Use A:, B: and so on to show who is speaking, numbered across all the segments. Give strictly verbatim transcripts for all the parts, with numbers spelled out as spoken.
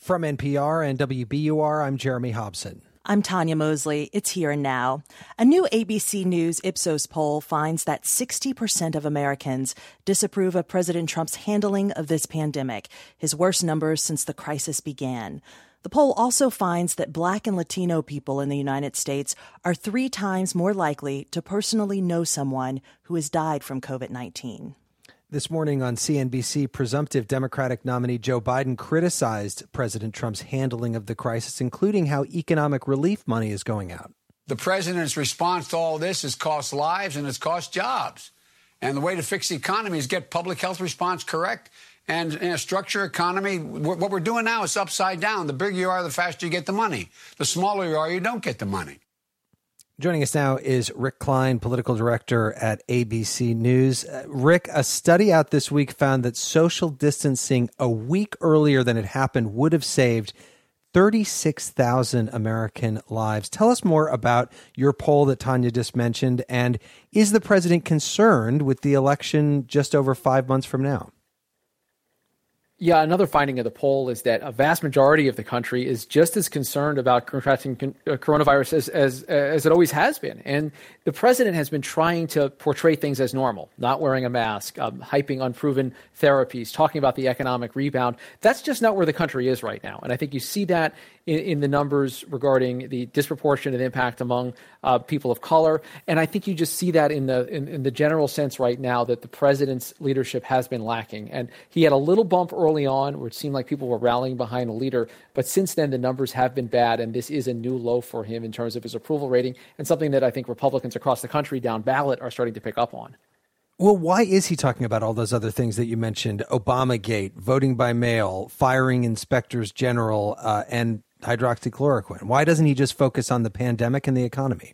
A: From N P R and W B U R, I'm Jeremy Hobson.
B: I'm Tanya Mosley. It's Here and Now. A new A B C News Ipsos poll finds that sixty percent of Americans disapprove of President Trump's handling of this pandemic, his worst numbers since the crisis began. The poll also finds that Black and Latino people in the United States are three times more likely to personally know someone who has died from covid nineteen.
A: This morning on C N B C, presumptive Democratic nominee Joe Biden criticized President Trump's handling of the crisis, including how economic relief money is going out.
C: The president's response to all this has cost lives and it's cost jobs. And the way to fix the economy is get public health response correct and in a structure economy. What we're doing now is upside down. The bigger you are, the faster you get the money. The smaller you are, you don't get the money.
A: Joining us now is Rick Klein, political director at A B C News. Uh, Rick, a study out this week found that social distancing a week earlier than it happened would have saved thirty-six thousand American lives. Tell us more about your poll that Tanya just mentioned. And is the president concerned with the election just over five months from now?
D: Yeah, another finding of the poll is that a vast majority of the country is just as concerned about contracting coronavirus as, as, as it always has been. And the president has been trying to portray things as normal, not wearing a mask, um, hyping unproven therapies, talking about the economic rebound. That's just not where the country is right now. And I think you see that in, in the numbers regarding the disproportionate impact among uh, people of color. And I think you just see that in the in, in the general sense right now that the president's leadership has been lacking. And he had a little bump early early on where it seemed like people were rallying behind a leader. But since then, the numbers have been bad, and this is a new low for him in terms of his approval rating, and something that I think Republicans across the country down ballot are starting to pick up on.
A: Well, why is he talking about all those other things that you mentioned? Obamagate, voting by mail, firing inspectors general, uh, and hydroxychloroquine. Why doesn't he just focus on the pandemic and the economy?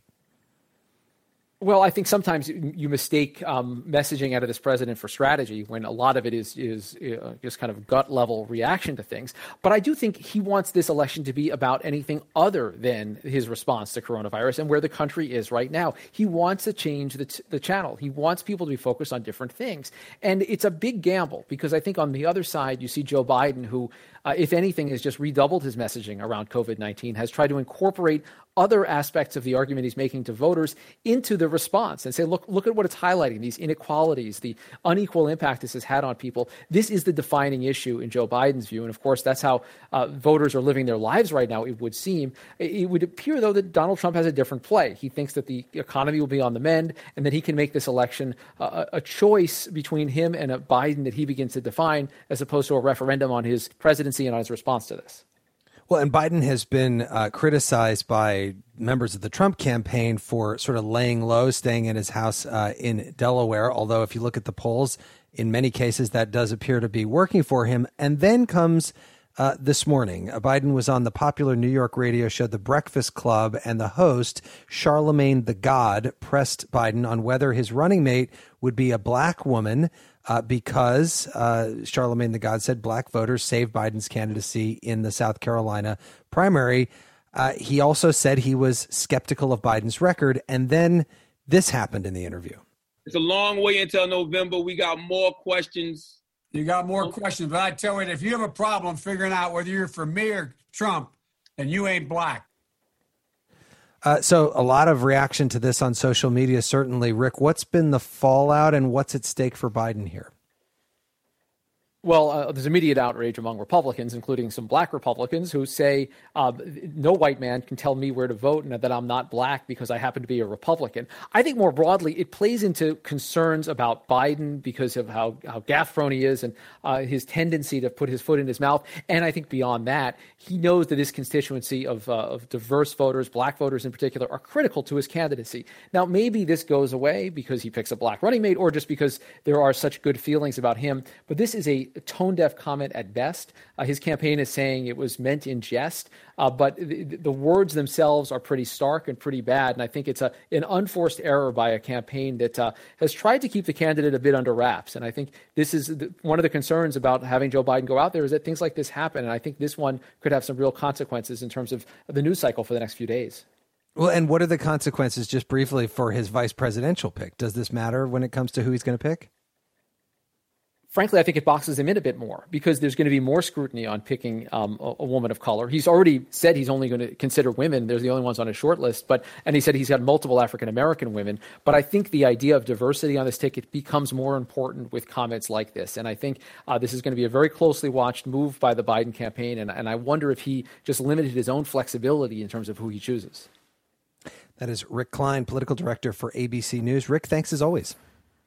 D: Well, I think sometimes you mistake um, messaging out of this president for strategy when a lot of it is is uh, just kind of gut level reaction to things. But I do think he wants this election to be about anything other than his response to coronavirus and where the country is right now. He wants to change the, t- the channel. He wants people to be focused on different things. And it's a big gamble because I think on the other side, you see Joe Biden, who, uh, if anything, has just redoubled his messaging around covid nineteen, has tried to incorporate other aspects of the argument he's making to voters into the response and say, look, look at what it's highlighting, these inequalities, the unequal impact this has had on people. This is the defining issue in Joe Biden's view. And of course, that's how uh, voters are living their lives right now, it would seem. It would appear, though, that Donald Trump has a different play. He thinks that the economy will be on the mend and that he can make this election uh, a choice between him and a Biden that he begins to define as opposed to a referendum on his presidency and on his response to this.
A: Well, and Biden has been uh, criticized by members of the Trump campaign for sort of laying low, staying in his house uh, in Delaware. Although if you look at the polls, in many cases, that does appear to be working for him. And then comes uh, this morning. Uh, Biden was on the popular New York radio show The Breakfast Club, and the host, Charlamagne the God, pressed Biden on whether his running mate would be a black woman. Uh, because uh, Charlamagne the God said black voters saved Biden's candidacy in the South Carolina primary. Uh, he also said he was skeptical of Biden's record. And then this happened in the interview.
E: It's a long way until November. We got more questions.
C: You got more questions, but I tell you, if you have a problem figuring out whether you're for me or Trump, then you ain't black.
A: Uh, so a lot of reaction to this on social media, certainly. Rick, what's been the fallout and what's at stake for Biden here?
D: Well, uh, there's immediate outrage among Republicans, including some black Republicans who say uh, no white man can tell me where to vote and that I'm not black because I happen to be a Republican. I think more broadly, it plays into concerns about Biden because of how, how gaffe-prone he is and uh, his tendency to put his foot in his mouth. And I think beyond that, he knows that his constituency of, uh, of diverse voters, black voters in particular, are critical to his candidacy. Now, maybe this goes away because he picks a black running mate or just because there are such good feelings about him. But this is a tone-deaf comment at best. Uh, his campaign is saying it was meant in jest, uh, but the, the words themselves are pretty stark and pretty bad. And I think it's a, an unforced error by a campaign that uh, has tried to keep the candidate a bit under wraps. And I think this is the, one of the concerns about having Joe Biden go out there is that things like this happen. And I think this one could have some real consequences in terms of the news cycle for the next few days.
A: Well, and what are the consequences, just briefly, for his vice presidential pick? Does this matter when it comes to who he's going to pick?
D: frankly, I think it boxes him in a bit more because there's going to be more scrutiny on picking um, a, a woman of color. He's already said he's only going to consider women. They're the only ones on his short list. But, and he said he's got multiple African-American women. But I think the idea of diversity on this ticket becomes more important with comments like this. And I think uh, this is going to be a very closely watched move by the Biden campaign. And, and I wonder if he just limited his own flexibility in terms of who he chooses.
A: That is Rick Klein, political director for A B C News. Rick, thanks as always.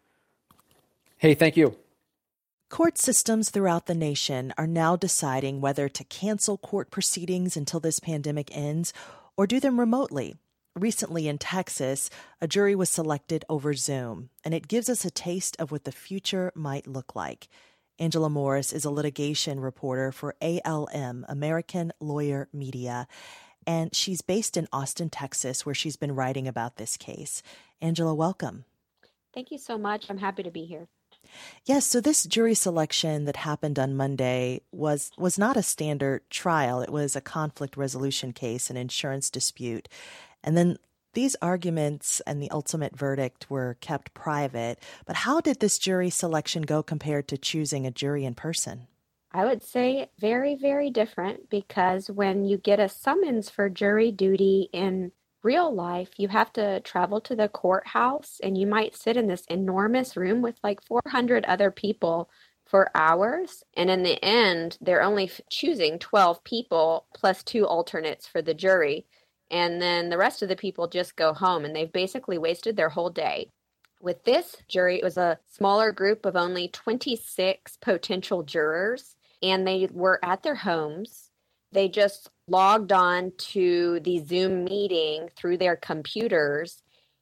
D: Hey, thank you.
B: Court systems throughout the nation are now deciding whether to cancel court proceedings until this pandemic ends or do them remotely. Recently in Texas, a jury was selected over Zoom, and it gives us a taste of what the future might look like. Angela Morris is a litigation reporter for A L M, American Lawyer Media, and she's based in Austin, Texas, where she's been writing about this case. Angela, welcome.
F: Thank you so much. I'm happy to be here.
B: Yes, so this jury selection that happened on Monday was was not a standard trial. It was a conflict resolution case, an insurance dispute. And then these arguments and the ultimate verdict were kept private. But how did this jury selection go compared to choosing a jury in person?
F: I would say very, very different because when you get a summons for jury duty in real life, you have to travel to the courthouse and you might sit in this enormous room with like four hundred other people for hours. And in the end, they're only f- choosing twelve people plus two alternates for the jury. And then the rest of the people just go home and they've basically wasted their whole day. With this jury, it was a smaller group of only twenty-six potential jurors, and they were at their homes. They just logged on to the Zoom meeting through their computers.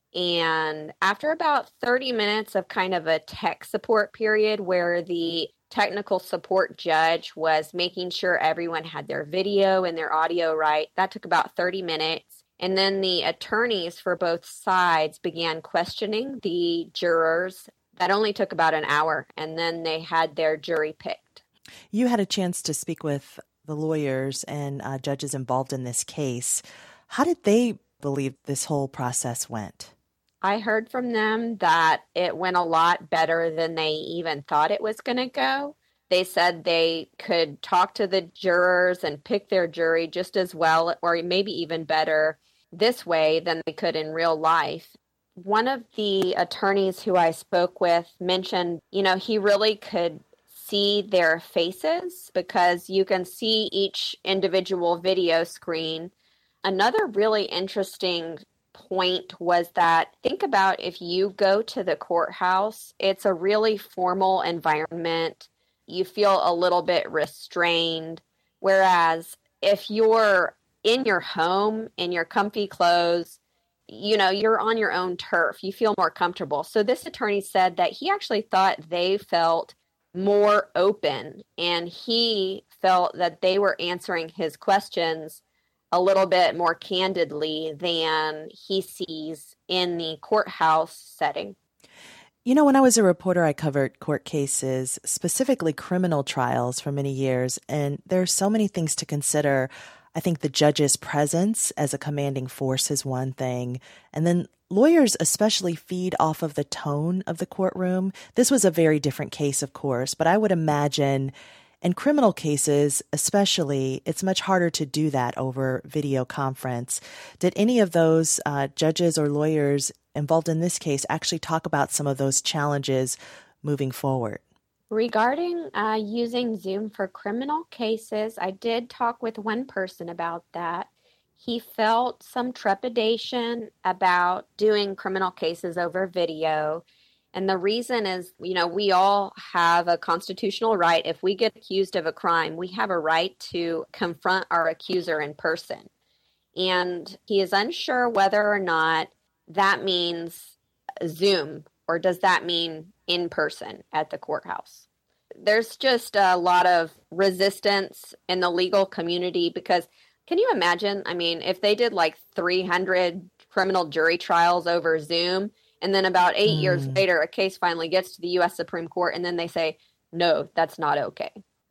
F: And after about thirty minutes of kind of a tech support period where the technical support judge was making sure everyone had their video and their audio right, that took about thirty minutes. And then the attorneys for both sides began questioning the jurors. That only took about an hour. And then they had their jury picked.
B: You had a chance to speak with the lawyers and uh, judges involved in this case. How did they believe this whole process went?
F: I heard from them that it went a lot better than they even thought it was going to go. They said they could talk to the jurors and pick their jury just as well, or maybe even better this way than they could in real life. One of the attorneys who I spoke with mentioned, you know, he really could see their faces because you can see each individual video screen. Another really interesting point was that think about if you go to the courthouse, it's a really formal environment. You feel a little bit restrained. Whereas if you're in your home, in your comfy clothes, you know, you're on your own turf. You feel more comfortable. So this attorney said that he actually thought they felt more open, and he felt that they were answering his questions a little bit more candidly than he sees in the courthouse setting.
B: You know, when I was a reporter, I covered court cases, specifically criminal trials for many years, and there are so many things to consider. I think the judge's presence as a commanding force is one thing, and then lawyers especially feed off of the tone of the courtroom. This was a very different case, of course, but I would imagine in criminal cases, especially, it's much harder to do that over video conference. Did any of those uh, judges or lawyers involved in this case actually talk about some of those challenges moving forward?
F: Regarding uh, using Zoom for criminal cases, I did talk with one person about that. He felt some trepidation about doing criminal cases over video. And the reason is, you know, we all have a constitutional right. If we get accused of a crime, we have a right to confront our accuser in person. And he is unsure whether or not that means Zoom, or does that mean in person at the courthouse? There's just a lot of resistance in the legal community because can you imagine? I mean, if they did like three hundred criminal jury trials over Zoom, and then about eight mm. years later, a case finally gets to the U S Supreme Court, and then they say, no, that's not okay.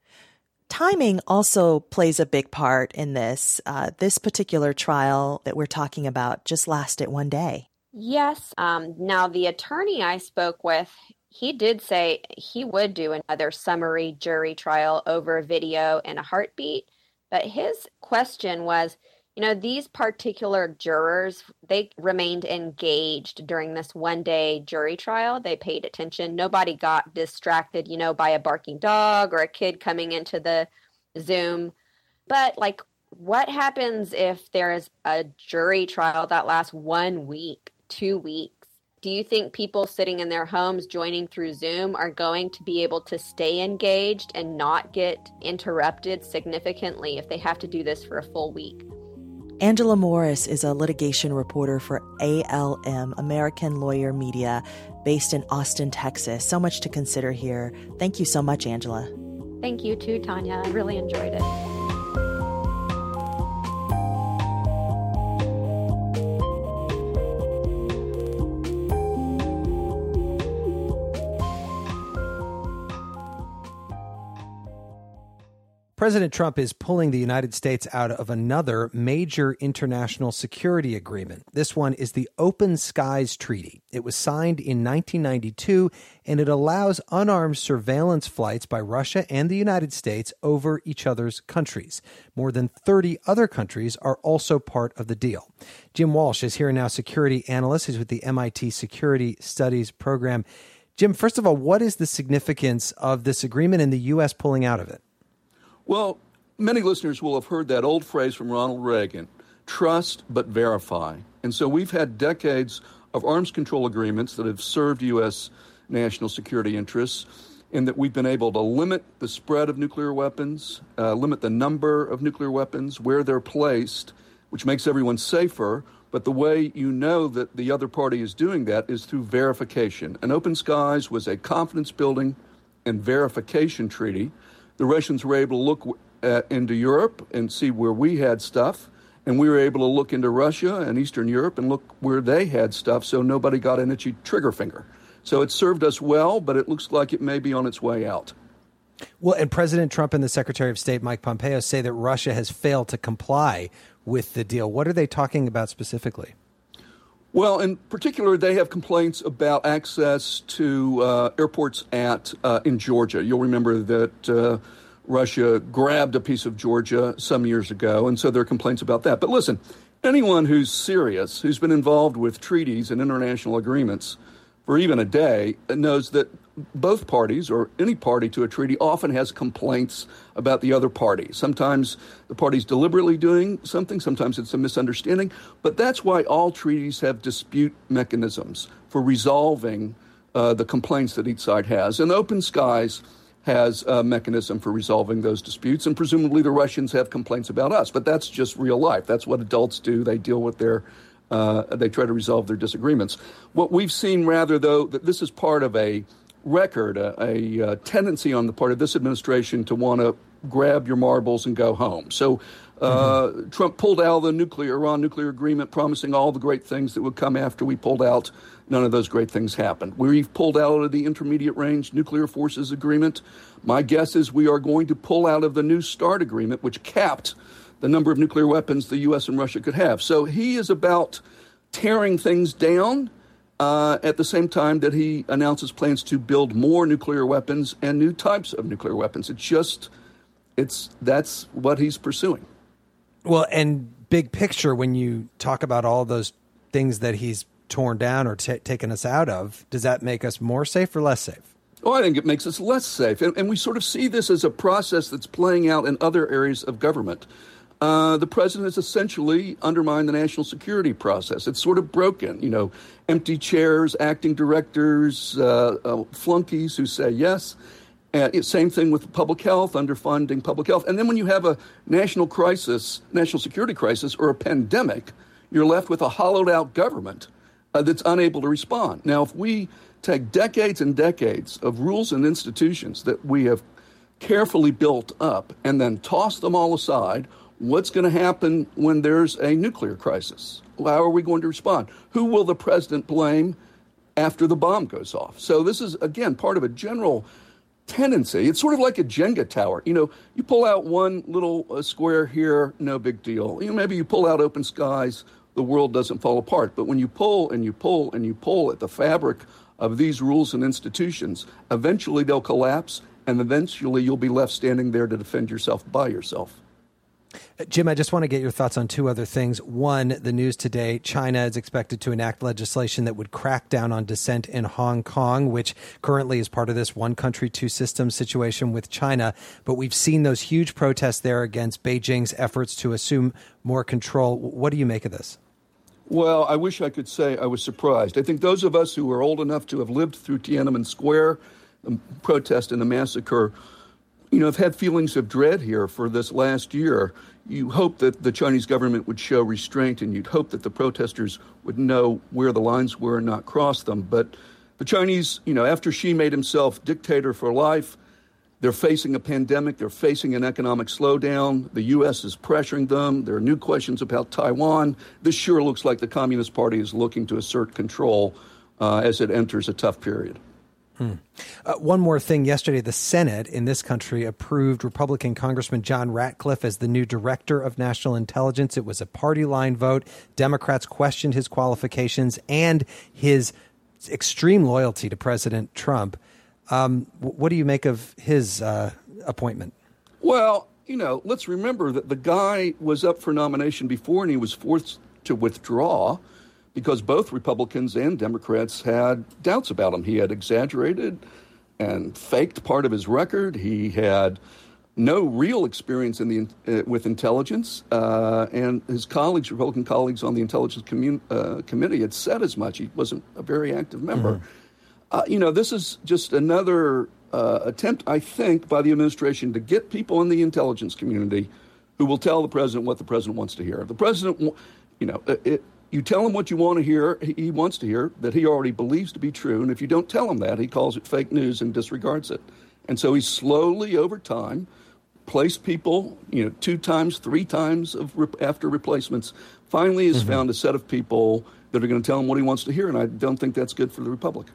B: Timing also plays a big part in this. Uh, this particular trial that we're talking about just lasted one day.
F: Yes. Um, now, the attorney I spoke with, he did say he would do another summary jury trial over video in a heartbeat. But his question was, you know, these particular jurors, they remained engaged during this one-day jury trial. They paid attention. Nobody got distracted, you know, by a barking dog or a kid coming into the Zoom. But, like, what happens if there is a jury trial that lasts one week, two weeks? Do you think people sitting in their homes joining through Zoom are going to be able to stay engaged and not get interrupted significantly if they have to do this for a full week?
B: Angela Morris is a litigation reporter for A L M, American Lawyer Media, based in Austin, Texas. So much to consider here. Thank you so much, Angela.
F: Thank you too, Tanya. I really enjoyed it.
A: President Trump is pulling the United States out of another major international security agreement. This one is the Open Skies Treaty. It was signed in nineteen ninety-two, and it allows unarmed surveillance flights by Russia and the United States over each other's countries. More than thirty other countries are also part of the deal. Jim Walsh is here now, security analyst. He's with the M I T Security Studies program. Jim, first of all, what is the significance of this agreement and the U S pulling out of it?
G: Well, many listeners will have heard that old phrase from Ronald Reagan, trust but verify. And so we've had decades of arms control agreements that have served U S national security interests in that we've been able to limit the spread of nuclear weapons, uh, limit the number of nuclear weapons, where they're placed, which makes everyone safer. But the way you know that the other party is doing that is through verification. And Open Skies was a confidence-building and verification treaty. The Russians were able to look uh, into Europe and see where we had stuff, and we were able to look into Russia and Eastern Europe and look where they had stuff, so nobody got an itchy trigger finger. So it served us well, but it looks like it may be on its way out.
A: Well, and President Trump and the Secretary of State, Mike Pompeo, say that Russia has failed to comply with the deal. What are they talking about specifically?
G: Well, in particular, they have complaints about access to uh, airports at uh, in Georgia. You'll remember that uh, Russia grabbed a piece of Georgia some years ago, and so there are complaints about that. But listen, anyone who's serious, who's been involved with treaties and international agreements for even a day, knows that both parties, or any party to a treaty, often has complaints about the other party. Sometimes the party's deliberately doing something, sometimes it's a misunderstanding, but that's why all treaties have dispute mechanisms for resolving uh, the complaints that each side has. And Open Skies has a mechanism for resolving those disputes, and presumably the Russians have complaints about us, but that's just real life. That's what adults do. They deal with their Uh, they try to resolve their disagreements. What we've seen, rather, though, that this is part of a record, a, a, a tendency on the part of this administration to want to grab your marbles and go home. So uh, mm-hmm. Trump pulled out of the nuclear Iran nuclear agreement, promising all the great things that would come after we pulled out. None of those great things happened. We've pulled out of the Intermediate Range Nuclear Forces Agreement. My guess is we are going to pull out of the New START agreement, which capped the number of nuclear weapons the U S and Russia could have. So he is about tearing things down uh, at the same time that he announces plans to build more nuclear weapons and new types of nuclear weapons. It's just, it's that's what he's pursuing.
A: Well, and big picture, when you talk about all those things that he's torn down or t- taken us out of, does that make us more safe or less safe?
G: Oh, I think it makes us less safe. And, and we sort of see this as a process that's playing out in other areas of government. Uh, the president has essentially undermined the national security process. It's sort of broken, you know, empty chairs, acting directors, uh, uh, flunkies who say yes. Uh, same thing with public health, underfunding public health. And then when you have a national crisis, national security crisis, or a pandemic, you're left with a hollowed out government uh, that's unable to respond. Now, if we take decades and decades of rules and institutions that we have carefully built up and then toss them all aside, what's going to happen when there's a nuclear crisis? How are we going to respond? Who will the president blame after the bomb goes off? So this is, again, part of a general tendency. It's sort of like a Jenga tower. You know, you pull out one little uh, square here, no big deal. You know, maybe you pull out Open Skies, the world doesn't fall apart. But when you pull and you pull and you pull at the fabric of these rules and institutions, eventually they'll collapse, and eventually you'll be left standing there to defend yourself by yourself.
A: Jim, I just want to get your thoughts on two other things. One, the news today, China is expected to enact legislation that would crack down on dissent in Hong Kong, which currently is part of this one country, two systems situation with China. But we've seen those huge protests there against Beijing's efforts to assume more control. What do you make of this?
G: Well, I wish I could say I was surprised. I think those of us who are old enough to have lived through Tiananmen Square, the protest and the massacre, you know, have had feelings of dread here for this last year. You hope that the Chinese government would show restraint, and you'd hope that the protesters would know where the lines were and not cross them. But the Chinese, you know, after Xi made himself dictator for life, they're facing a pandemic. They're facing an economic slowdown. The U S is pressuring them. There are new questions about Taiwan. This sure looks like the Communist Party is looking to assert control uh, as it enters a tough period.
A: Hmm. Uh, one more thing. Yesterday, the Senate in this country approved Republican Congressman John Ratcliffe as the new director of national intelligence. It was a party line vote. Democrats questioned his qualifications and his extreme loyalty to President Trump. Um, what do you make of his uh, appointment?
G: Well, you know, let's remember that the guy was up for nomination before, and he was forced to withdraw because both Republicans and Democrats had doubts about him. He had exaggerated and faked part of his record. He had no real experience in the uh, with intelligence, uh, and his colleagues, Republican colleagues on the Intelligence commun- uh, Committee, had said as much. He wasn't a very active member. Mm-hmm. Uh, you know, this is just another uh, attempt, I think, by the administration to get people in the intelligence community who will tell the president what the president wants to hear. The president, you know, it, you tell him what you want to hear, he wants to hear, that he already believes to be true. And if you don't tell him that, he calls it fake news and disregards it. And so he slowly, over time, placed people, you know, two times, three times of re- after replacements, finally has mm-hmm. found a set of people that are going to tell him what he wants to hear. And I don't think that's good for the Republic.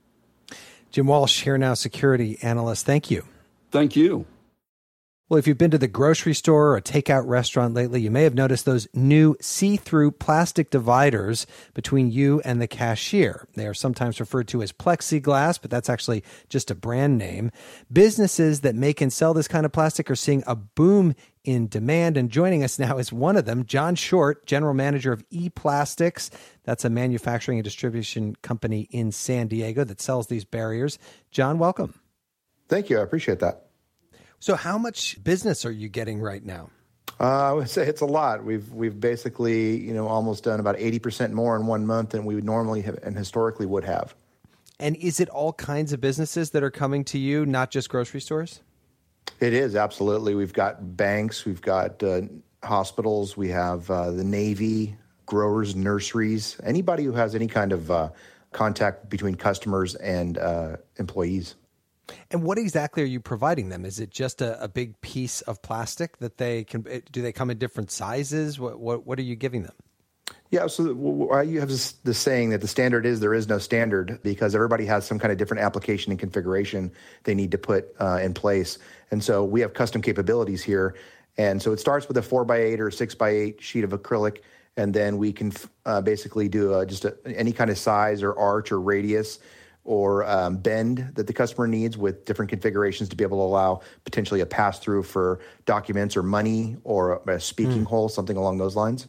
A: Jim Walsh, Here Now security analyst. Thank you.
G: Thank you.
A: Well, if you've been to the grocery store or a takeout restaurant lately, you may have noticed those new see-through plastic dividers between you and the cashier. They are sometimes referred to as plexiglass, but that's actually just a brand name. Businesses that make and sell this kind of plastic are seeing a boom in demand. And joining us now is one of them, John Short, general manager of ePlastics. That's a manufacturing and distribution company in San Diego that sells these barriers. John, welcome.
H: Thank you. I appreciate that.
A: So how much business are you getting right now?
H: Uh, I would say it's a lot. We've we've basically, you know, almost done about eighty percent more in one month than we would normally have and historically would have.
A: And is it all kinds of businesses that are coming to you, not just grocery stores?
H: It is, absolutely. We've got banks, we've got uh, hospitals, we have uh, the Navy, growers, nurseries, anybody who has any kind of uh, contact between customers and uh, employees.
A: And what exactly are you providing them? Is it just a, a big piece of plastic that they can, do they come in different sizes? What what, what are you giving them?
H: Yeah, so you have this, this saying that the standard is there is no standard because everybody has some kind of different application and configuration they need to put uh, in place. And so we have custom capabilities here. And so it starts with a four by eight or a six by eight sheet of acrylic. And then we can uh, basically do a, just a, any kind of size or arch or radius or um, bend that the customer needs with different configurations to be able to allow potentially a pass-through for documents or money or a speaking mm. hole, something along those lines.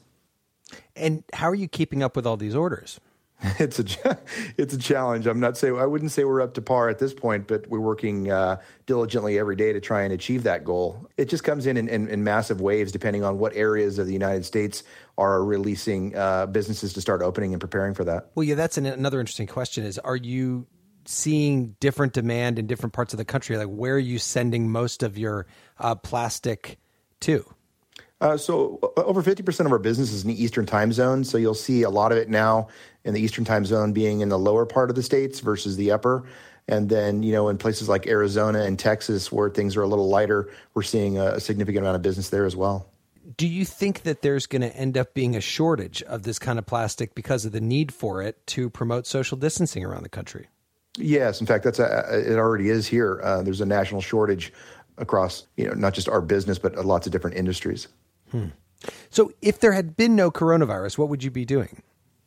A: And how are you keeping up with all these orders?
H: It's a it's a challenge. I'm not saying I wouldn't say we're up to par at this point, but we're working uh, diligently every day to try and achieve that goal. It just comes in in, in in massive waves, depending on what areas of the United States are releasing uh, businesses to start opening and preparing for that.
A: Well, yeah, that's an, another interesting question. Is are you seeing different demand in different parts of the country? Like, where are you sending most of your uh, plastic to?
H: Uh, so over fifty percent of our business is in the Eastern time zone. So you'll see a lot of it now in the Eastern time zone being in the lower part of the states versus the upper. And then, you know, in places like Arizona and Texas where things are a little lighter, we're seeing a significant amount of business there as well.
A: Do you think that there's going to end up being a shortage of this kind of plastic because of the need for it to promote social distancing around the country?
H: Yes. In fact, that's a, it already is here. Uh, there's a national shortage across, you know, not just our business, but lots of different industries.
A: Hmm. So if there had been no coronavirus, what would you be doing?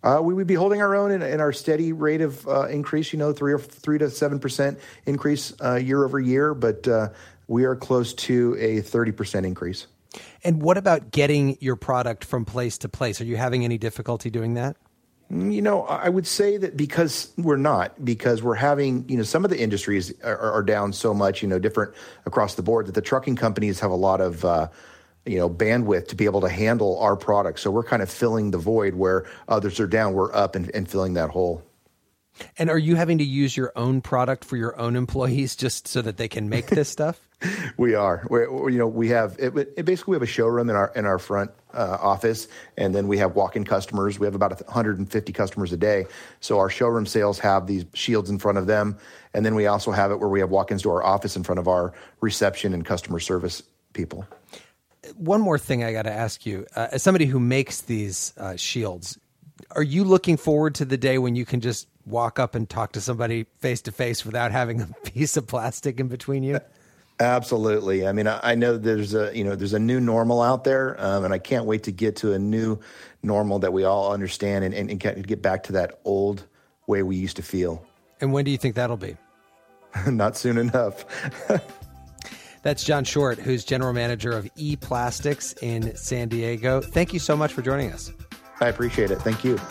H: Uh, we would be holding our own in, in our steady rate of uh, increase, you know, three or three to seven percent increase uh, year over year, but uh, we are close to a thirty percent increase.
A: And what about getting your product from place to place? Are you having any difficulty doing that?
H: You know, I would say that because we're not, because we're having, you know, some of the industries are, are down so much, you know, different across the board, that the trucking companies have a lot of, uh, you know, bandwidth to be able to handle our products. So we're kind of filling the void where others are down, we're up and, and filling that hole.
A: And are you having to use your own product for your own employees just so that they can make this stuff?
H: We are. We're, you know, we have it, it basically we have a showroom in our in our front uh, office, and then we have walk-in customers. We have about one hundred fifty customers a day. So our showroom sales have these shields in front of them, and then we also have it where we have walk-ins to our office in front of our reception and customer service people.
A: One more thing I got to ask you, uh, as somebody who makes these uh, shields, are you looking forward to the day when you can just walk up and talk to somebody face to face without having a piece of plastic in between you?
H: Absolutely. I mean, I, I know there's a, you know, there's a new normal out there, um, and I can't wait to get to a new normal that we all understand and, and, and get back to that old way we used to feel.
A: And when do you think that'll be?
H: Not soon enough.
A: That's John Short, who's general manager of E-Plastics in San Diego. Thank you so much for joining us.
H: I appreciate it. Thank you.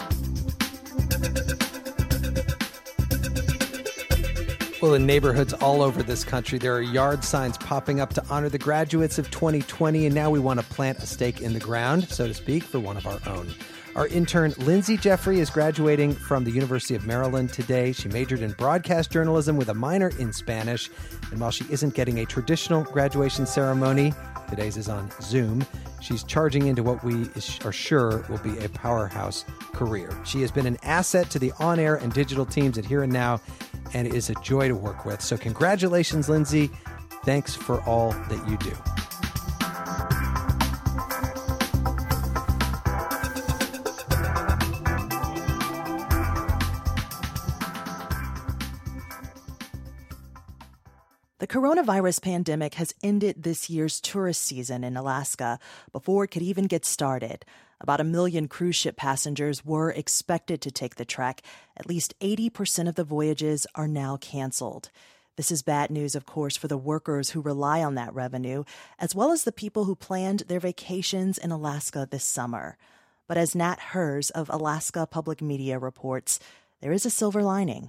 A: Well, in neighborhoods all over this country, there are yard signs popping up to honor the graduates of twenty twenty, and now we want to plant a stake in the ground, so to speak, for one of our own. Our intern, Lindsay Jeffrey, is graduating from the University of Maryland today. She majored in broadcast journalism with a minor in Spanish, and while she isn't getting a traditional graduation ceremony, today's is on Zoom, she's charging into what we are sure will be a powerhouse career. She has been an asset to the on-air and digital teams at Here and Now, and is a joy to work with. So congratulations, Lindsay. Thanks for all that you do.
B: The coronavirus pandemic has ended this year's tourist season in Alaska before it could even get started. About a million cruise ship passengers were expected to take the trek. At least eighty percent of the voyages are now canceled. This is bad news, of course, for the workers who rely on that revenue, as well as the people who planned their vacations in Alaska this summer. But as Nat Hers of Alaska Public Media reports, there is a silver lining.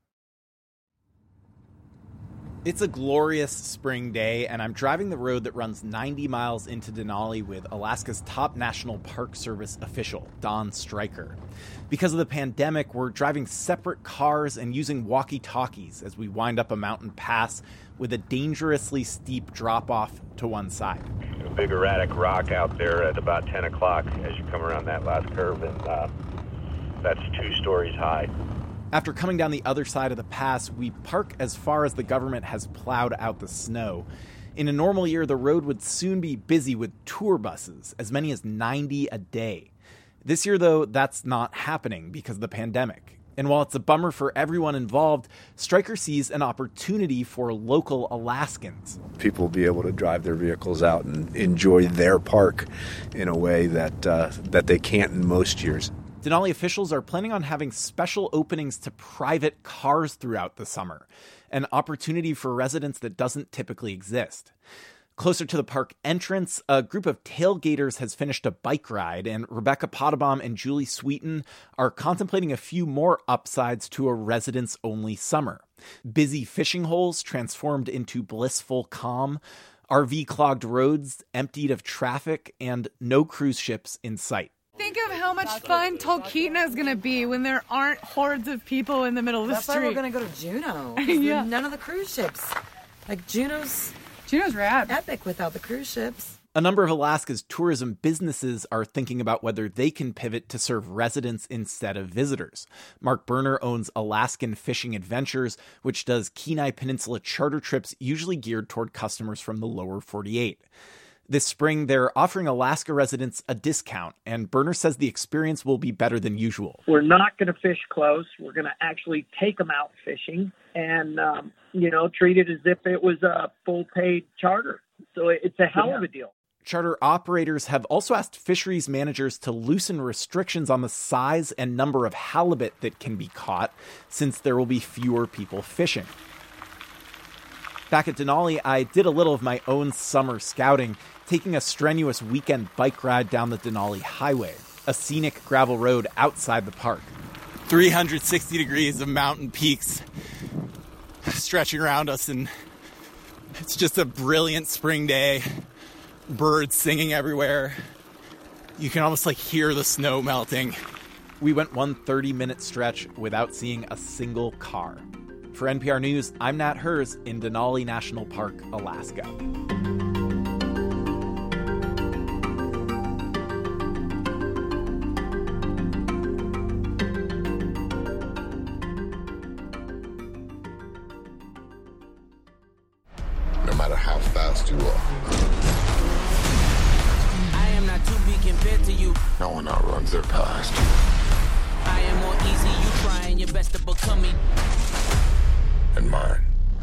I: It's a glorious spring day, and I'm driving the road that runs ninety miles into Denali with Alaska's top National Park Service official, Don Stryker. Because of the pandemic, we're driving separate cars and using walkie-talkies as we wind up a mountain pass with a dangerously steep drop-off to one side.
J: A big erratic rock out there at about ten o'clock as you come around that last curve, and uh, that's two stories high.
I: After coming down the other side of the pass, we park as far as the government has plowed out the snow. In a normal year, the road would soon be busy with tour buses, as many as ninety a day. This year, though, that's not happening because of the pandemic. And while it's a bummer for everyone involved, Stryker sees an opportunity for local Alaskans.
K: People will be able to drive their vehicles out and enjoy their park in a way that uh, that they can't in most years.
I: Denali officials are planning on having special openings to private cars throughout the summer, an opportunity for residents that doesn't typically exist. Closer to the park entrance, a group of tailgaters has finished a bike ride, and Rebecca Potabom and Julie Sweeten are contemplating a few more upsides to a residents-only summer. Busy fishing holes transformed into blissful calm, R V-clogged roads emptied of traffic, and no cruise ships in sight.
L: Think of how much fun Talkeetna is going to be when there aren't hordes of people in the middle of the
M: That's
L: street.
M: That's why we're going to go to Juneau.
L: Yeah.
M: None of the cruise ships. Like, Juneau's...
L: Juneau's rad.
M: Epic without the cruise ships.
I: A number of Alaska's tourism businesses are thinking about whether they can pivot to serve residents instead of visitors. Mark Berner owns Alaskan Fishing Adventures, which does Kenai Peninsula charter trips usually geared toward customers from the lower forty-eight. This spring, they're offering Alaska residents a discount, and Berner says the experience will be better than usual.
N: We're not going to fish close. We're going to actually take them out fishing and, um, you know, treat it as if it was a full-paid charter. So it's a hell of a deal.
I: charter operators have also asked fisheries managers to loosen restrictions on the size and number of halibut that can be caught, since there will be fewer people fishing. Back at Denali, I did a little of my own summer scouting, taking a strenuous weekend bike ride down the Denali Highway, a scenic gravel road outside the park.
O: three hundred sixty degrees of mountain peaks stretching around us, and it's just a brilliant spring day. Birds singing everywhere. You can almost like hear the snow melting.
I: We went one thirty-minute stretch without seeing a single car. For N P R News, I'm Nat Hers in Denali National Park, Alaska.
P: No matter how fast you are,
Q: I am not to be compared to you.
P: no one outruns their past.
Q: I am more easy, you trying your best to become me.
P: And mine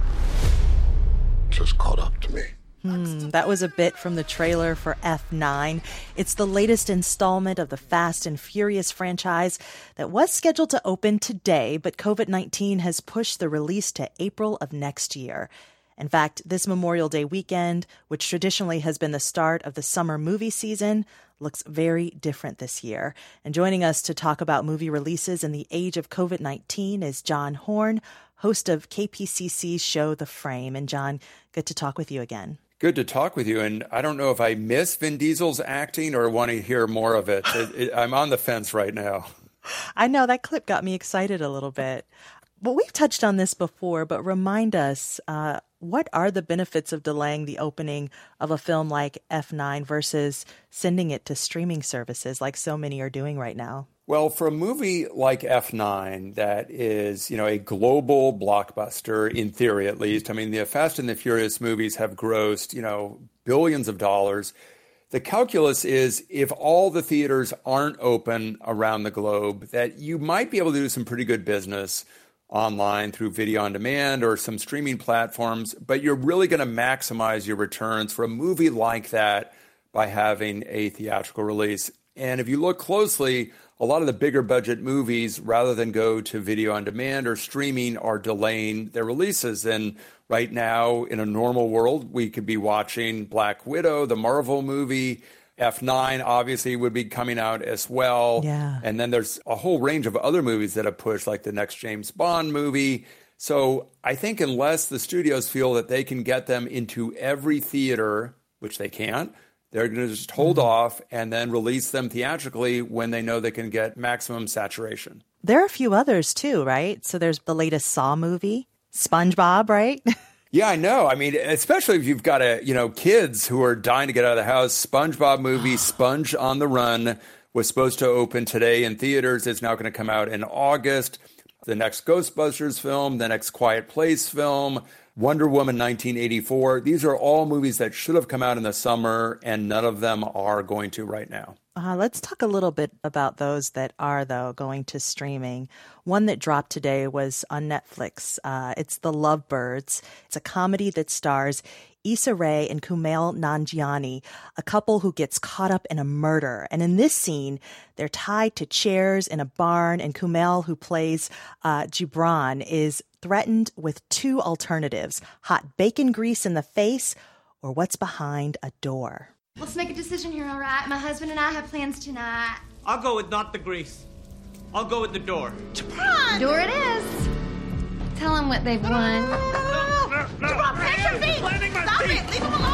P: just caught up to me.
B: Hmm, that was a bit from the trailer for F nine. It's the latest installment of the Fast and Furious franchise that was scheduled to open today, but covid nineteen has pushed the release to April of next year. In fact, this Memorial Day weekend, which traditionally has been the start of the summer movie season, looks very different this year. And joining us to talk about movie releases in the age of covid nineteen is John Horn, host of K P C C's show The Frame. And John, good to talk with you again.
R: Good to talk with you. And I don't know if I miss Vin Diesel's acting or want to hear more of it. it, it I'm on the fence right now.
B: I know that clip got me excited a little bit. Well, we've touched on this before, but remind us, uh, what are the benefits of delaying the opening of a film like F nine versus sending it to streaming services like so many are doing right now?
R: Well, for a movie like F nine that is, you know, a global blockbuster, in theory at least, I mean, the Fast and the Furious movies have grossed, you know, billions of dollars. The calculus is if all the theaters aren't open around the globe, that you might be able to do some pretty good business online through video on demand or some streaming platforms, but you're really going to maximize your returns for a movie like that by having a theatrical release. And if you look closely, a lot of the bigger budget movies, rather than go to video on demand or streaming, are delaying their releases. And right now, in a normal world, we could be watching Black Widow, the Marvel movie. F nine obviously would be coming out as well.
B: Yeah.
R: And then there's a whole range of other movies that have pushed, like the next James Bond movie. So I think unless the studios feel that they can get them into every theater, which they can't, they're going to just hold mm-hmm. off and then release them theatrically when they know they can get maximum saturation.
B: There are a few others too, right? So there's the latest Saw movie, SpongeBob, right?
R: Yeah, I know. I mean, especially if you've got a, you know, kids who are dying to get out of the house. SpongeBob movie, Sponge on the Run, was supposed to open today in theaters. It's now going to come out in August. The next Ghostbusters film, the next Quiet Place film, Wonder Woman nineteen eighty-four. These are all movies that should have come out in the summer, and none of them are going to right now.
B: Uh, let's talk a little bit about those that are, though, going to streaming. One that dropped today was on Netflix. Uh, it's The Lovebirds. It's a comedy that stars Issa Rae and Kumail Nanjiani, a couple who gets caught up in a murder. And in this scene, they're tied to chairs in a barn, and Kumail, who plays uh, Gibran, is threatened with two alternatives: hot bacon grease in the face or what's behind a door.
S: Let's make a decision here, all right? My husband and I have plans tonight.
T: I'll go with not the grease. I'll go with the door.
S: Gibran! Door it is. Tell them what they've won.
T: Gibran,
S: press your feet! Stop it! Leave them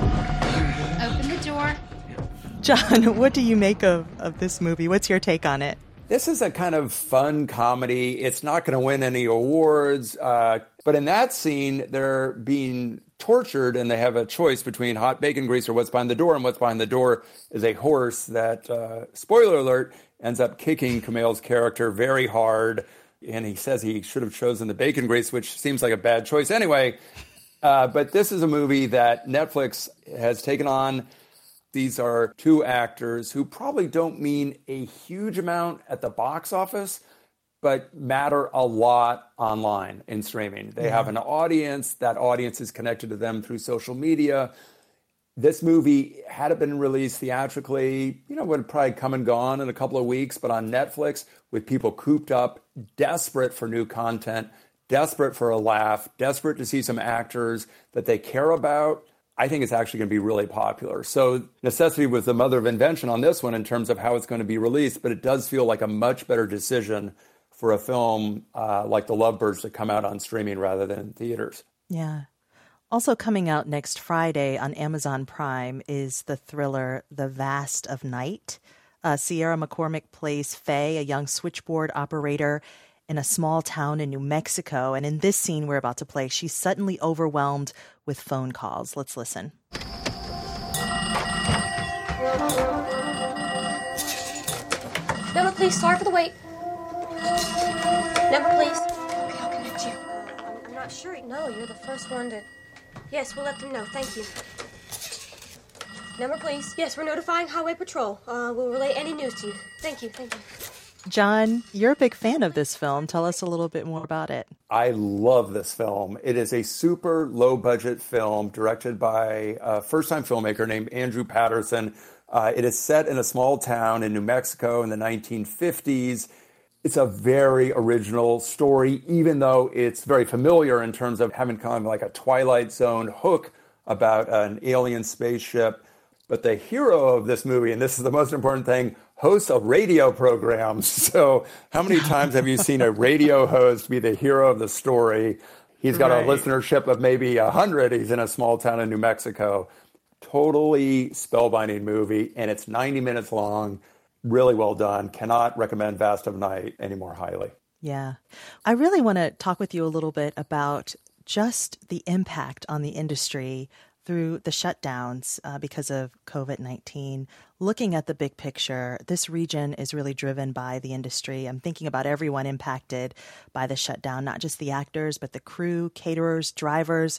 S: alone! Open the door.
B: John, what do you make of, of this movie? What's your take on it?
R: This is a kind of fun comedy. It's not going to win any awards. Uh, but in that scene, they're being tortured, and they have a choice between hot bacon grease or what's behind the door. And what's behind the door is a horse that, uh, spoiler alert, ends up kicking Kumail's character very hard. And he says he should have chosen the bacon grease, which seems like a bad choice anyway. Uh, but this is a movie that Netflix has taken on. These are two actors who probably don't mean a huge amount at the box office, but matter a lot online in streaming. They yeah. have an audience. That audience is connected to them through social media. This movie, had it been released theatrically, you know, would have probably come and gone in a couple of weeks. But on Netflix, with people cooped up, desperate for new content, desperate for a laugh, desperate to see some actors that they care about, I think it's actually going to be really popular. So necessity was the mother of invention on this one in terms of how it's going to be released. But it does feel like a much better decision for a film uh, like The Lovebirds to come out on streaming rather than in theaters.
B: Yeah. Also coming out next Friday on Amazon Prime is the thriller The Vast of Night. Uh, Sierra McCormick plays Faye, a young switchboard operator in a small town in New Mexico. And in this scene we're about to play, she's suddenly overwhelmed with phone calls. Let's listen.
U: Number, please. Sorry for the wait. Number, please. Okay, I'll connect you. Uh, I'm, I'm not sure. No, you're the first one to... Yes, we'll let them know. Thank you. Number, please. Yes, we're notifying Highway Patrol. Uh, we'll relay any news to you. Thank you. Thank you.
B: John, you're a big fan of this film. Tell us a little bit more about it.
R: I love this film. It is a super low-budget film directed by a first-time filmmaker named Andrew Patterson. Uh, it is set in a small town in New Mexico in the nineteen fifties. It's a very original story, even though it's very familiar in terms of having kind of like a Twilight Zone hook about an alien spaceship. But the hero of this movie, and this is the most important thing, hosts a radio program. So how many times have you seen a radio host be the hero of the story? He's got right. a listenership of maybe one hundred. He's in a small town in New Mexico. Totally spellbinding movie, and it's ninety minutes long. Really well done. Cannot recommend Vast of Night any more highly.
B: Yeah. I really want to talk with you a little bit about just the impact on the industry through the shutdowns uh, because of covid nineteen. Looking at the big picture, this region is really driven by the industry. I'm thinking about everyone impacted by the shutdown, not just the actors, but the crew, caterers, drivers,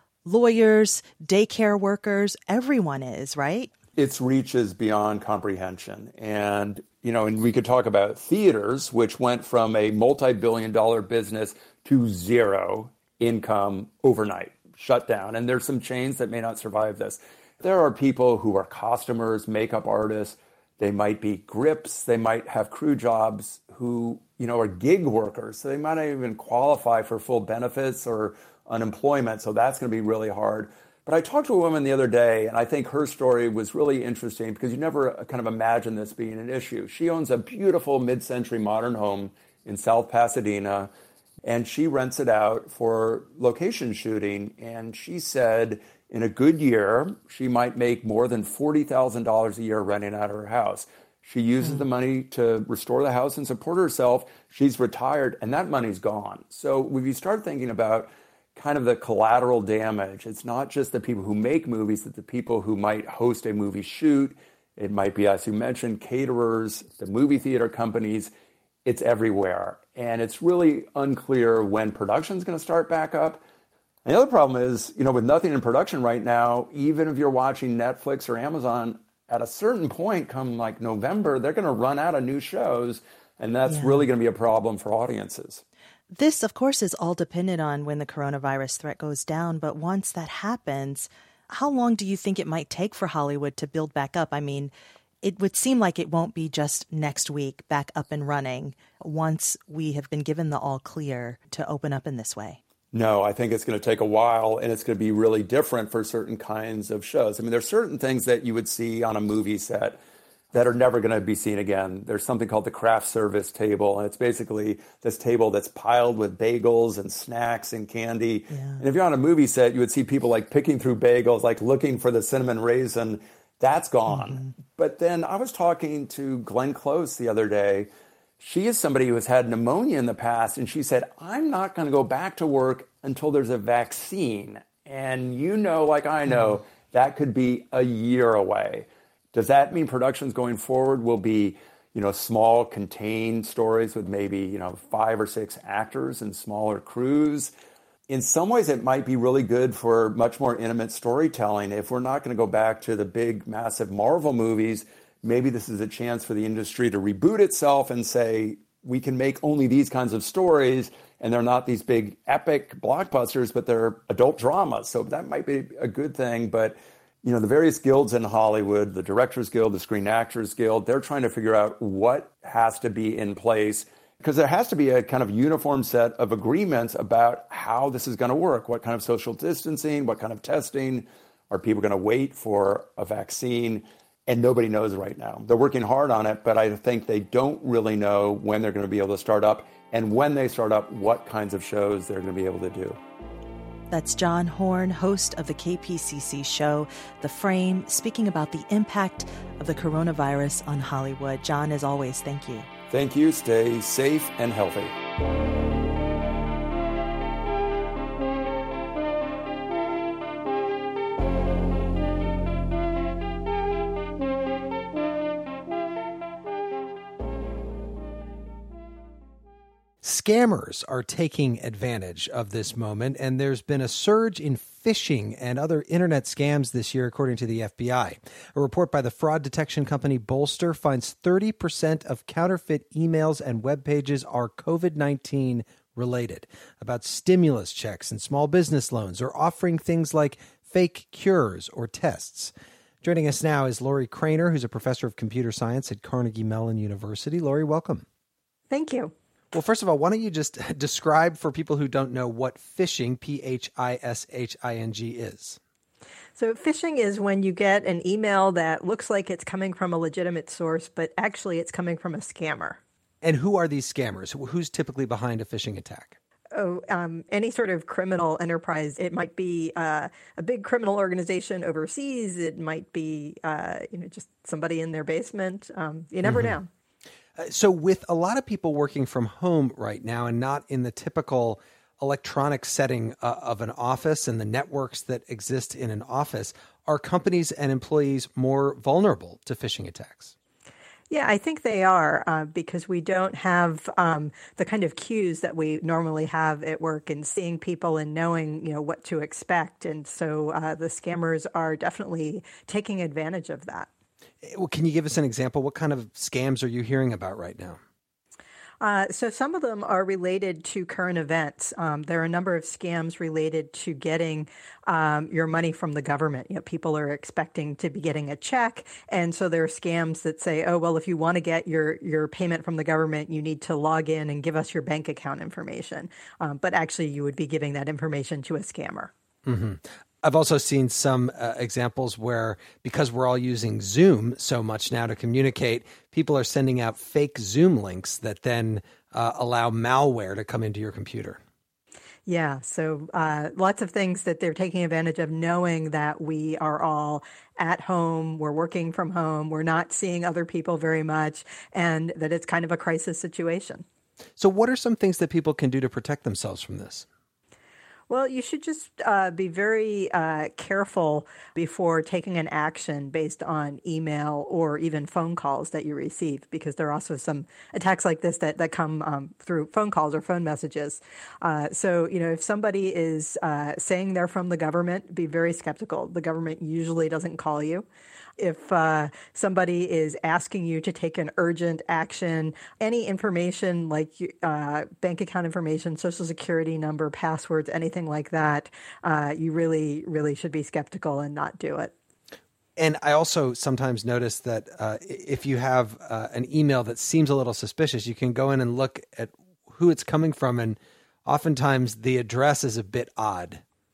B: lawyers, daycare workers. Everyone is, right?
R: Its reach is beyond comprehension. And, you know, and we could talk about theaters, which went from a multi-billion dollar business to zero income overnight, shut down. And there's some chains that may not survive this. There are people who are costumers, makeup artists. They might be grips. They might have crew jobs who, you know, are gig workers. So they might not even qualify for full benefits or unemployment. So that's going to be really hard. But I talked to a woman the other day, and I think her story was really interesting because you never kind of imagine this being an issue. She owns a beautiful mid-century modern home in South Pasadena, and she rents it out for location shooting. And she said in a good year, she might make more than forty thousand dollars a year renting out her house. She uses mm. the money to restore the house and support herself. She's retired, and that money's gone. So when you start thinking about kind of the collateral damage, it's not just the people who make movies, but the people who might host a movie shoot. It might be, as you mentioned, caterers, the movie theater companies. It's everywhere. And it's really unclear when production's going to start back up. And the other problem is, you know, with nothing in production right now, even if you're watching Netflix or Amazon, at a certain point, come like November, they're going to run out of new shows. And that's yeah. really going to be a problem for audiences.
B: This, of course, is all dependent on when the coronavirus threat goes down. But once that happens, how long do you think it might take for Hollywood to build back up? I mean, it would seem like it won't be just next week back up and running once we have been given the all clear to open up in this way.
R: No, I think it's going to take a while, and it's going to be really different for certain kinds of shows. I mean, there's certain things that you would see on a movie set that are never going to be seen again. There's something called the craft service table, and it's basically this table that's piled with bagels and snacks and candy. Yeah. And if you're on a movie set, you would see people like picking through bagels, like looking for the cinnamon raisin. That's gone. Mm-hmm. But then I was talking to Glenn Close the other day. She is somebody who has had pneumonia in the past, and she said, I'm not going to go back to work until there's a vaccine. And you know, like I know, mm-hmm. that could be a year away. Does that mean productions going forward will be, you know, small, contained stories with maybe, you know, five or six actors and smaller crews? In some ways, it might be really good for much more intimate storytelling. If we're not going to go back to the big, massive Marvel movies, maybe this is a chance for the industry to reboot itself and say, we can make only these kinds of stories, and they're not these big, epic blockbusters, but they're adult dramas. So that might be a good thing, but you know, the various guilds in Hollywood, the Directors Guild, the Screen Actors Guild, they're trying to figure out what has to be in place, because there has to be a kind of uniform set of agreements about how this is going to work. What kind of social distancing, what kind of testing, are people going to wait for a vaccine? And nobody knows right now. They're working hard on it, but I think they don't really know when they're going to be able to start up, and when they start up, what kinds of shows they're going to be able to do.
B: That's John Horn, host of the K P C C show The Frame, speaking about the impact of the coronavirus on Hollywood. John, as always, thank you.
R: Thank you. Stay safe and healthy.
A: Scammers are taking advantage of this moment, and there's been a surge in phishing and other internet scams this year, according to the F B I. A report by the fraud detection company Bolster finds thirty percent of counterfeit emails and web pages are covid nineteen related, about stimulus checks and small business loans, or offering things like fake cures or tests. Joining us now is Lori Craner, who's a professor of computer science at Carnegie Mellon University. Lori, welcome.
E: Thank you.
A: Well, first of all, why don't you just describe for people who don't know what phishing, P H I S H I N G, is?
E: So phishing is when you get an email that looks like it's coming from a legitimate source, but actually it's coming from a scammer.
A: And who are these scammers? Who's typically behind a phishing attack?
E: Oh, um, any sort of criminal enterprise. It might be uh, a big criminal organization overseas. It might be, uh, you know, just somebody in their basement. Um, you never
A: Mm-hmm.
E: know.
A: So with a lot of people working from home right now and not in the typical electronic setting uh, of an office and the networks that exist in an office, are companies and employees more vulnerable to phishing attacks?
E: Yeah, I think they are uh, because we don't have um, the kind of cues that we normally have at work and seeing people and knowing, you know, what to expect. And so uh, the scammers are definitely taking advantage of that.
A: Well, can you give us an example? What kind of scams are you hearing about right now?
E: Uh, so some of them are related to current events. Um, there are a number of scams related to getting um, your money from the government. You know, people are expecting to be getting a check, and so there are scams that say, "Oh, well, if you want to get your your payment from the government, you need to log in and give us your bank account information." Um, but actually, you would be giving that information to a scammer.
A: Mm-hmm. I've also seen some uh, examples where, because we're all using Zoom so much now to communicate, people are sending out fake Zoom links that then uh, allow malware to come into your computer.
E: Yeah, so uh, lots of things that they're taking advantage of, knowing that we are all at home, we're working from home, we're not seeing other people very much, and that it's kind of a crisis situation.
A: So what are some things that people can do to protect themselves from this?
E: Well, you should just uh, be very uh, careful before taking an action based on email or even phone calls that you receive, because there are also some attacks like this that, that come um, through phone calls or phone messages. Uh, so, you know, if somebody is uh, saying they're from the government, be very skeptical. The government usually doesn't call you. If uh, somebody is asking you to take an urgent action, any information like uh, bank account information, social security number, passwords, anything like that, uh, you really, really should be skeptical and not do it.
A: And I also sometimes notice that uh, if you have uh, an email that seems a little suspicious, you can go in and look at who it's coming from, and oftentimes the address is a bit odd.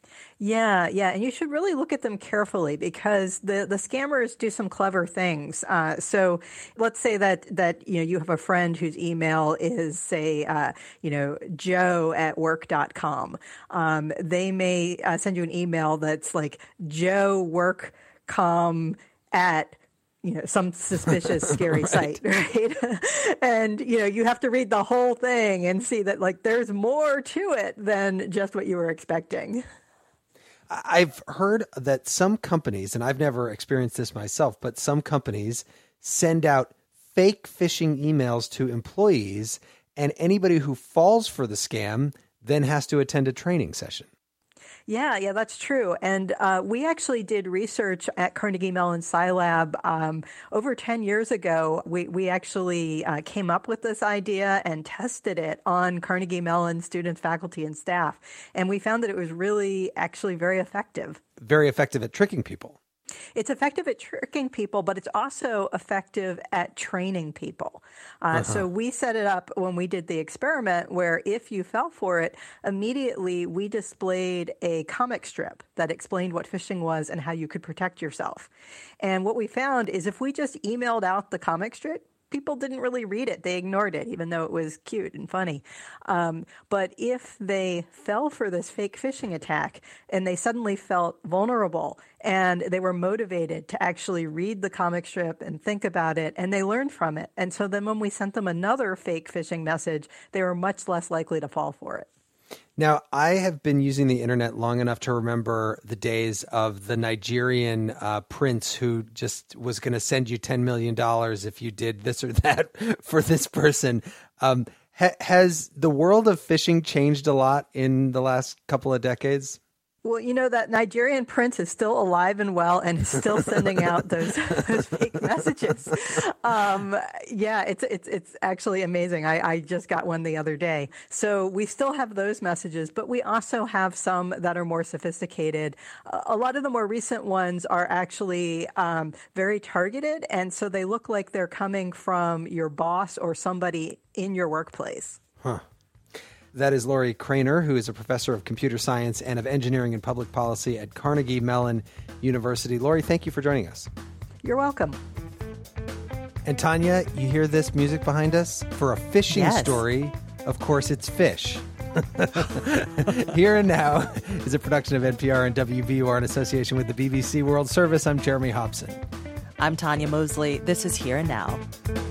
E: Yeah, yeah, and you should really look at them carefully, because the, the scammers do some clever things. Uh, so let's say that that you know you have a friend whose email is, say, uh, you know, joe at work dot com. Um, they may uh, send you an email that's like joe work dot com at you know, some suspicious, scary right. site, right? And, you know, you have to read the whole thing and see that, like, there's more to it than just what you were expecting.
A: I've heard that some companies, and I've never experienced this myself, but some companies send out fake phishing emails to employees, and anybody who falls for the scam then has to attend a training session.
E: Yeah, yeah, that's true. And uh, we actually did research at Carnegie Mellon Scilab um, over ten years ago. We, we actually uh, came up with this idea and tested it on Carnegie Mellon students, faculty, and staff. And we found that it was really actually very effective.
A: Very effective at tricking people.
E: It's effective at tricking people, but it's also effective at training people. Uh, uh-huh. So we set it up when we did the experiment where if you fell for it, immediately we displayed a comic strip that explained what phishing was and how you could protect yourself. And what we found is if we just emailed out the comic strip, people didn't really read it. They ignored it, even though it was cute and funny. Um, but if they fell for this fake phishing attack and they suddenly felt vulnerable and they were motivated to actually read the comic strip and think about it, and they learned from it. And so then when we sent them another fake phishing message, they were much less likely to fall for it.
A: Now, I have been using the internet long enough to remember the days of the Nigerian uh, prince who just was going to send you ten million dollars if you did this or that for this person. Um, ha- has the world of phishing changed a lot in the last couple of decades?
E: Well, you know, that Nigerian prince is still alive and well and is still sending out those, those fake messages. Um, yeah, it's it's it's actually amazing. I, I just got one the other day. So we still have those messages, but we also have some that are more sophisticated. A lot of the more recent ones are actually um, very targeted, and so they look like they're coming from your boss or somebody in your workplace.
A: Huh. That is Lori Craner, who is a professor of computer science and of engineering and public policy at Carnegie Mellon University. Lori, thank you for joining us.
E: You're welcome.
A: And Tanya, you hear this music behind us? For a fishing
B: yes.
A: story, of course, it's fish. Here and Now is a production of N P R and W B U R in association with the B B C World Service. I'm Jeremy Hobson.
B: I'm Tanya Mosley. This is Here and Now.